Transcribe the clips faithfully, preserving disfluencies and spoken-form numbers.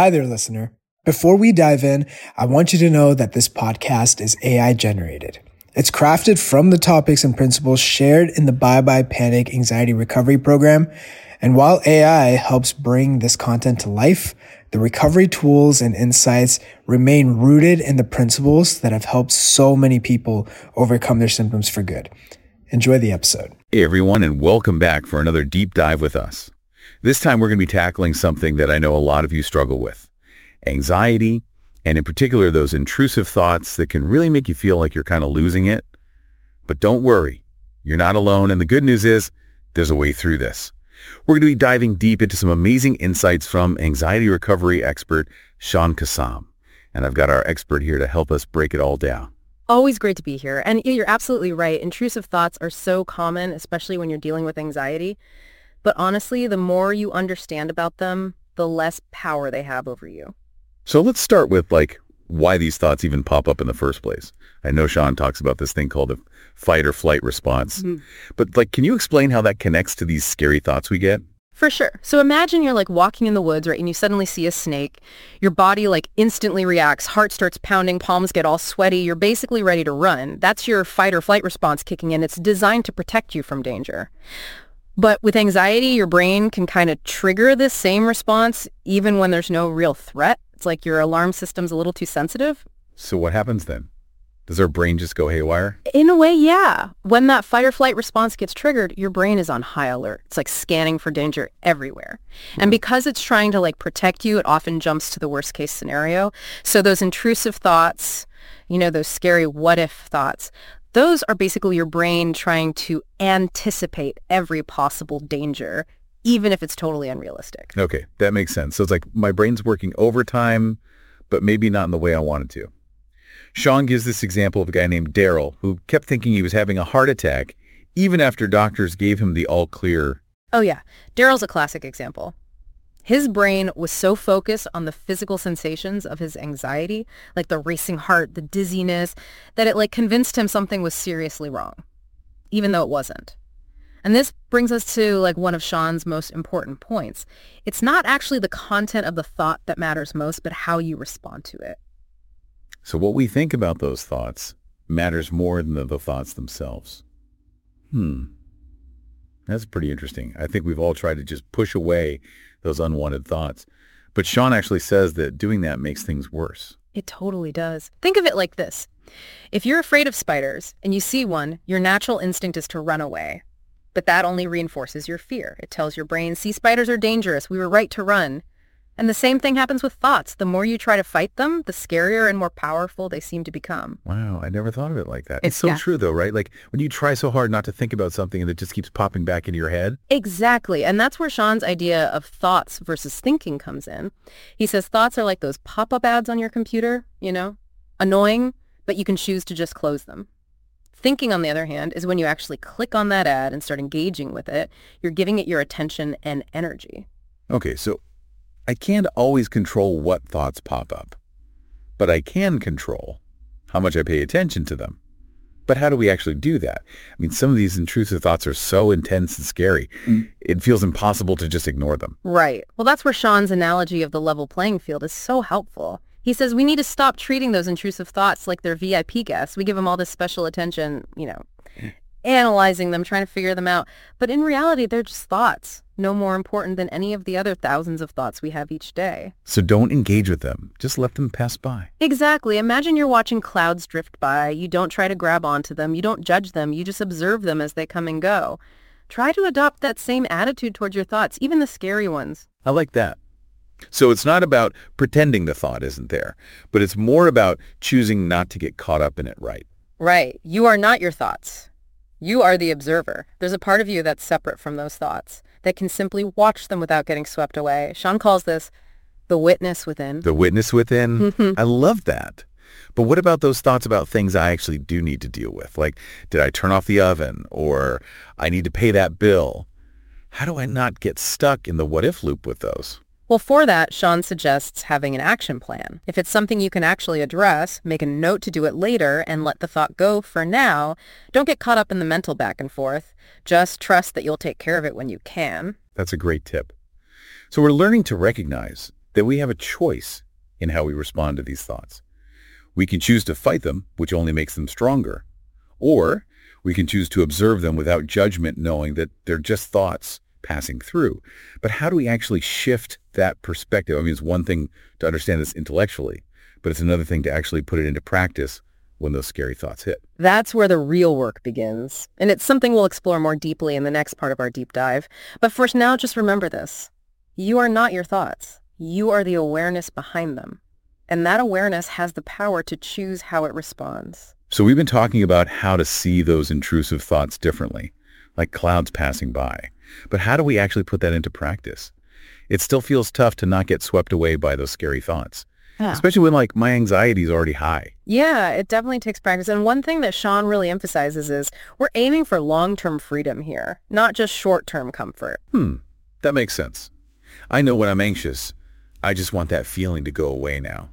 Hi there, listener. Before we dive in, I want you to know that this podcast is A I generated. It's crafted from the topics and principles shared in the Bye Bye Panic Anxiety Recovery Program. And while A I helps bring this content to life, the recovery tools and insights remain rooted in the principles that have helped so many people overcome their symptoms for good. Enjoy the episode. Hey everyone, and welcome back for another deep dive with us. This time we're going to be tackling something that I know a lot of you struggle with. Anxiety, and in particular those intrusive thoughts that can really make you feel like you're kind of losing it. But don't worry, you're not alone, and the good news is there's a way through this. We're going to be diving deep into some amazing insights from anxiety recovery expert Shawn Kassam. And I've got our expert here to help us break it all down. Always great to be here. And you're absolutely right. Intrusive thoughts are so common, especially when you're dealing with anxiety. But honestly, the more you understand about them, the less power they have over you. So let's start with like why these thoughts even pop up in the first place. I know Shawn talks about this thing called a fight or flight response. Mm-hmm. But like, can you explain how that connects to these scary thoughts we get? For sure. So imagine you're like walking in the woods, right? And you suddenly see a snake. Your body like instantly reacts. Heart starts pounding. Palms get all sweaty. You're basically ready to run. That's your fight or flight response kicking in. It's designed to protect you from danger. But with anxiety, your brain can kind of trigger this same response even when there's no real threat. It's like your alarm system's a little too sensitive. So what happens then? Does our brain just go haywire? In a way, yeah. When that fight or flight response gets triggered, your brain is on high alert. It's like scanning for danger everywhere. Hmm. And because it's trying to like protect you, it often jumps to the worst case scenario. So those intrusive thoughts, you know, those scary what if thoughts, those are basically your brain trying to anticipate every possible danger, even if it's totally unrealistic. Okay, that makes sense. So it's like my brain's working overtime, but maybe not in the way I wanted to. Shawn gives this example of a guy named Daryl who kept thinking he was having a heart attack even after doctors gave him the all clear. Oh yeah, Daryl's a classic example. His brain was so focused on the physical sensations of his anxiety, like the racing heart, the dizziness, that it like convinced him something was seriously wrong, even though it wasn't. And this brings us to like one of Shawn's most important points. It's not actually the content of the thought that matters most, but how you respond to it. So what we think about those thoughts matters more than the, the thoughts themselves. Hmm. That's pretty interesting. I think we've all tried to just push away those unwanted thoughts. But Shawn actually says that doing that makes things worse. It totally does. Think of it like this. If you're afraid of spiders and you see one, your natural instinct is to run away. But that only reinforces your fear. It tells your brain, see, spiders are dangerous. We were right to run. And the same thing happens with thoughts. The more you try to fight them, the scarier and more powerful they seem to become. Wow, I never thought of it like that. It's, it's so yeah. true, though, right? Like when you try so hard not to think about something and it just keeps popping back into your head. Exactly. And that's where Shawn's idea of thoughts versus thinking comes in. He says thoughts are like those pop-up ads on your computer, you know, annoying, but you can choose to just close them. Thinking, on the other hand, is when you actually click on that ad and start engaging with it. You're giving it your attention and energy. Okay, so I can't always control what thoughts pop up, but I can control how much I pay attention to them. But how do we actually do that? I mean, some of these intrusive thoughts are so intense and scary, mm. it feels impossible to just ignore them. Right. Well, that's where Shawn's analogy of the level playing field is so helpful. He says we need to stop treating those intrusive thoughts like they're V I P guests. We give them all this special attention, you know, analyzing them, trying to figure them out. But in reality, they're just thoughts, no more important than any of the other thousands of thoughts we have each day. So don't engage with them. Just let them pass by. Exactly. Imagine you're watching clouds drift by. You don't try to grab onto them. You don't judge them. You just observe them as they come and go. Try to adopt that same attitude towards your thoughts, even the scary ones. I like that. So it's not about pretending the thought isn't there, but it's more about choosing not to get caught up in it, right? Right. You are not your thoughts. You are the observer. There's a part of you that's separate from those thoughts that can simply watch them without getting swept away. Shawn calls this the witness within. The witness within? Mm-hmm. I love that. But what about those thoughts about things I actually do need to deal with? Like, did I turn off the oven? Or I need to pay that bill? How do I not get stuck in the what-if loop with those? Well, for that, Shawn suggests having an action plan. If it's something you can actually address, make a note to do it later and let the thought go for now. Don't get caught up in the mental back and forth. Just trust that you'll take care of it when you can. That's a great tip. So we're learning to recognize that we have a choice in how we respond to these thoughts. We can choose to fight them, which only makes them stronger, or we can choose to observe them without judgment, knowing that they're just thoughts passing through. But how do we actually shift that perspective? I mean, it's one thing to understand this intellectually, but it's another thing to actually put it into practice when those scary thoughts hit. That's where the real work begins. And it's something we'll explore more deeply in the next part of our deep dive. But for now, just remember this. You are not your thoughts. You are the awareness behind them. And that awareness has the power to choose how it responds. So we've been talking about how to see those intrusive thoughts differently, like clouds passing by. But how do we actually put that into practice? It still feels tough to not get swept away by those scary thoughts, yeah. Especially when like my anxiety is already high. Yeah, it definitely takes practice. And one thing that Sean really emphasizes is we're aiming for long-term freedom here, not just short-term comfort. Hmm, that makes sense. I know when I'm anxious, I just want that feeling to go away now.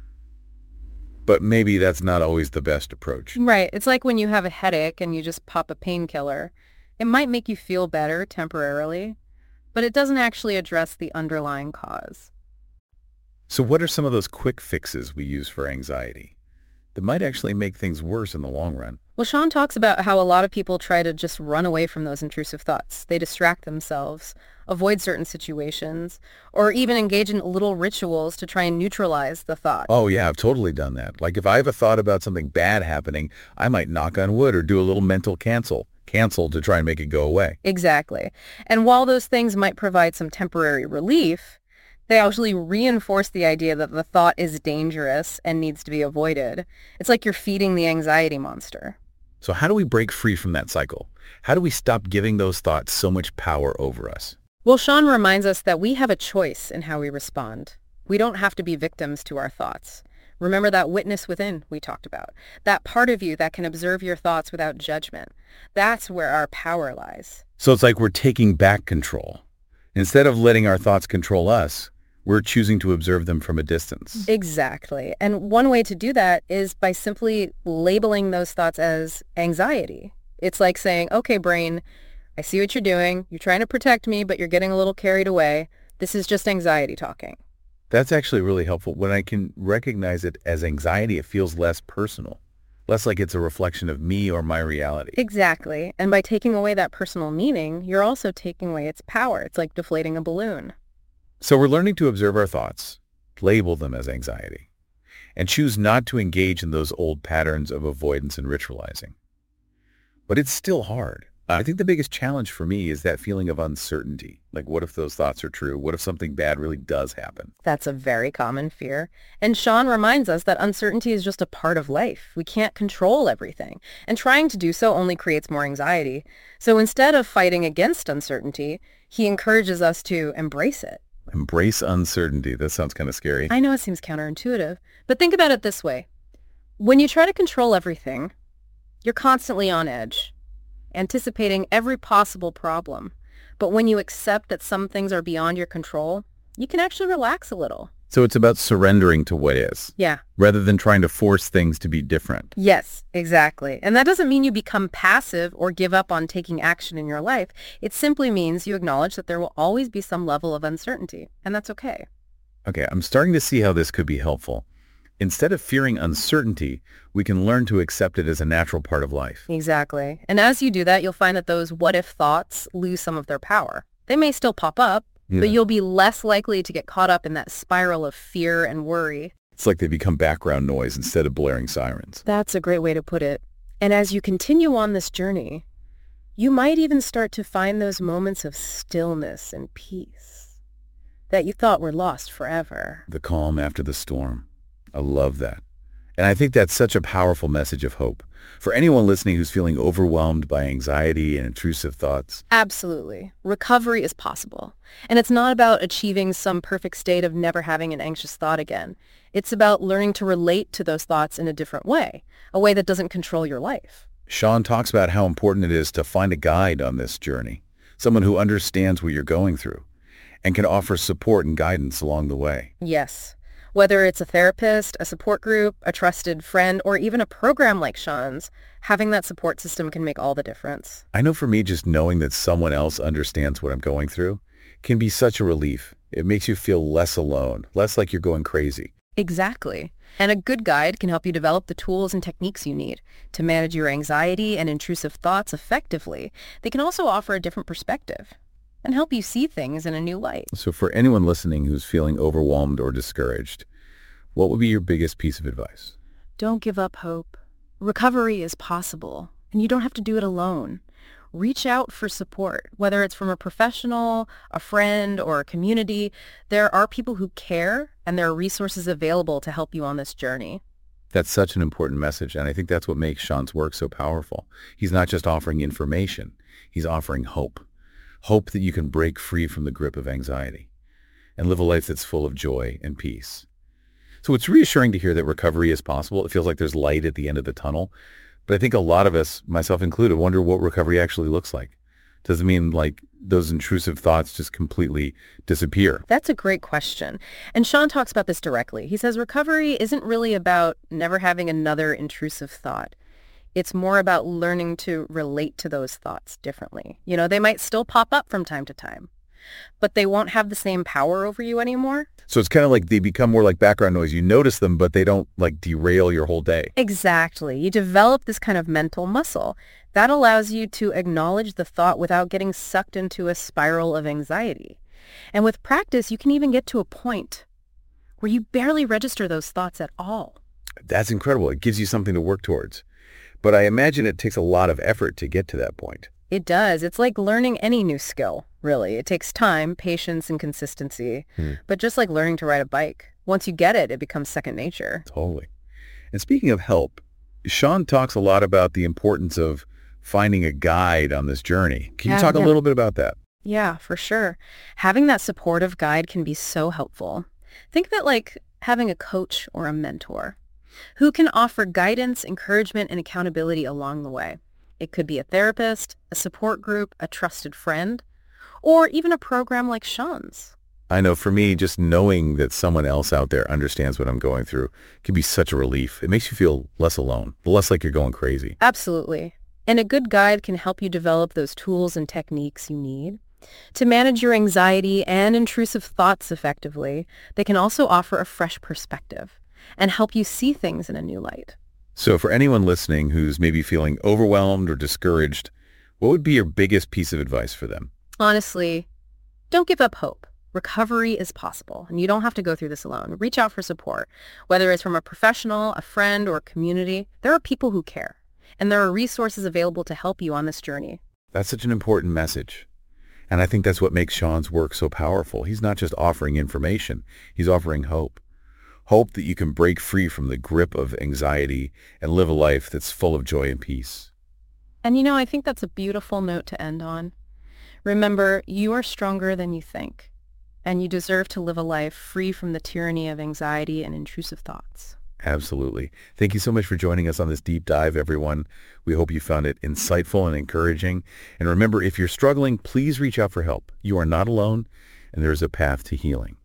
But maybe that's not always the best approach. Right. It's like when you have a headache and you just pop a painkiller. It might make you feel better temporarily, but it doesn't actually address the underlying cause. So what are some of those quick fixes we use for anxiety that might actually make things worse in the long run? Well, Sean talks about how a lot of people try to just run away from those intrusive thoughts. They distract themselves, avoid certain situations, or even engage in little rituals to try and neutralize the thought. Oh, yeah, I've totally done that. Like if I have a thought about something bad happening, I might knock on wood or do a little mental cancel. Cancel to try and make it go away. Exactly. And while those things might provide some temporary relief, they actually reinforce the idea that the thought is dangerous and needs to be avoided. It's like you're feeding the anxiety monster. So how do we break free from that cycle? How do we stop giving those thoughts so much power over us? Well, Sean reminds us that we have a choice in how we respond. We don't have to be victims to our thoughts. Remember that witness within we talked about, that part of you that can observe your thoughts without judgment. That's where our power lies. So it's like we're taking back control. Instead of letting our thoughts control us, we're choosing to observe them from a distance. Exactly. And one way to do that is by simply labeling those thoughts as anxiety. It's like saying, okay, brain, I see what you're doing. You're trying to protect me, but you're getting a little carried away. This is just anxiety talking. That's actually really helpful. When I can recognize it as anxiety, it feels less personal, less like it's a reflection of me or my reality. Exactly. And by taking away that personal meaning, you're also taking away its power. It's like deflating a balloon. So we're learning to observe our thoughts, label them as anxiety, and choose not to engage in those old patterns of avoidance and ritualizing. But it's still hard. I think the biggest challenge for me is that feeling of uncertainty. Like, what if those thoughts are true? What if something bad really does happen? That's a very common fear. And Sean reminds us that uncertainty is just a part of life. We can't control everything. And trying to do so only creates more anxiety. So instead of fighting against uncertainty, he encourages us to embrace it. Embrace uncertainty. That sounds kind of scary. I know it seems counterintuitive, but think about it this way. When you try to control everything, you're constantly on edge, anticipating every possible problem. But when you accept that some things are beyond your control, you can actually relax a little. So it's about surrendering to what is. Yeah. Rather than trying to force things to be different. Yes, exactly. And that doesn't mean you become passive or give up on taking action in your life. It simply means you acknowledge that there will always be some level of uncertainty, and that's okay. Okay, I'm starting to see how this could be helpful. Instead of fearing uncertainty, we can learn to accept it as a natural part of life. Exactly. And as you do that, you'll find that those what-if thoughts lose some of their power. They may still pop up, yeah. But you'll be less likely to get caught up in that spiral of fear and worry. It's like they become background noise instead of blaring sirens. That's a great way to put it. And as you continue on this journey, you might even start to find those moments of stillness and peace that you thought were lost forever. The calm after the storm. I love that. And I think that's such a powerful message of hope for anyone listening who's feeling overwhelmed by anxiety and intrusive thoughts. Absolutely. Recovery is possible. And it's not about achieving some perfect state of never having an anxious thought again. It's about learning to relate to those thoughts in a different way, a way that doesn't control your life. Sean talks about how important it is to find a guide on this journey, someone who understands what you're going through and can offer support and guidance along the way. Yes. Whether it's a therapist, a support group, a trusted friend, or even a program like Sean's, having that support system can make all the difference. I know for me, just knowing that someone else understands what I'm going through can be such a relief. It makes you feel less alone, less like you're going crazy. Exactly. And a good guide can help you develop the tools and techniques you need to manage your anxiety and intrusive thoughts effectively. They can also offer a different perspective and help you see things in a new light. So for anyone listening who's feeling overwhelmed or discouraged, what would be your biggest piece of advice? Don't give up hope. Recovery is possible, and you don't have to do it alone. Reach out for support, whether it's from a professional, a friend, or a community. There are people who care, and there are resources available to help you on this journey. That's such an important message, and I think that's what makes Sean's work so powerful. He's not just offering information, he's offering hope. Hope that you can break free from the grip of anxiety and live a life that's full of joy and peace. So it's reassuring to hear that recovery is possible. It feels like there's light at the end of the tunnel. But I think a lot of us, myself included, wonder what recovery actually looks like. Does it mean like those intrusive thoughts just completely disappear? That's a great question. And Sean talks about this directly. He says recovery isn't really about never having another intrusive thought. It's more about learning to relate to those thoughts differently. You know, they might still pop up from time to time, but they won't have the same power over you anymore. So it's kind of like they become more like background noise. You notice them, but they don't like derail your whole day. Exactly. You develop this kind of mental muscle that allows you to acknowledge the thought without getting sucked into a spiral of anxiety. And with practice, you can even get to a point where you barely register those thoughts at all. That's incredible. It gives you something to work towards. But I imagine it takes a lot of effort to get to that point. It does. It's like learning any new skill, really. It takes time, patience, and consistency. Hmm. But just like learning to ride a bike, once you get it, it becomes second nature. Totally. And speaking of help, Sean talks a lot about the importance of finding a guide on this journey. Can you yeah, talk yeah. a little bit about that? Yeah, for sure. Having that supportive guide can be so helpful. Think of it like having a coach or a mentor who can offer guidance, encouragement, and accountability along the way. It could be a therapist, a support group, a trusted friend, or even a program like Sean's. I know for me, just knowing that someone else out there understands what I'm going through can be such a relief. It makes you feel less alone, less like you're going crazy. Absolutely. And a good guide can help you develop those tools and techniques you need to manage your anxiety and intrusive thoughts effectively. They can also offer a fresh perspective and help you see things in a new light. So for anyone listening who's maybe feeling overwhelmed or discouraged, what would be your biggest piece of advice for them? Honestly, don't give up hope. Recovery is possible, and you don't have to go through this alone. Reach out for support, whether it's from a professional, a friend, or a community. There are people who care, and there are resources available to help you on this journey. That's such an important message. And I think that's what makes Sean's work so powerful. He's not just offering information, he's offering hope. Hope that you can break free from the grip of anxiety and live a life that's full of joy and peace. And you know, I think that's a beautiful note to end on. Remember, you are stronger than you think, and you deserve to live a life free from the tyranny of anxiety and intrusive thoughts. Absolutely. Thank you so much for joining us on this deep dive, everyone. We hope you found it insightful and encouraging. And remember, if you're struggling, please reach out for help. You are not alone, and there is a path to healing.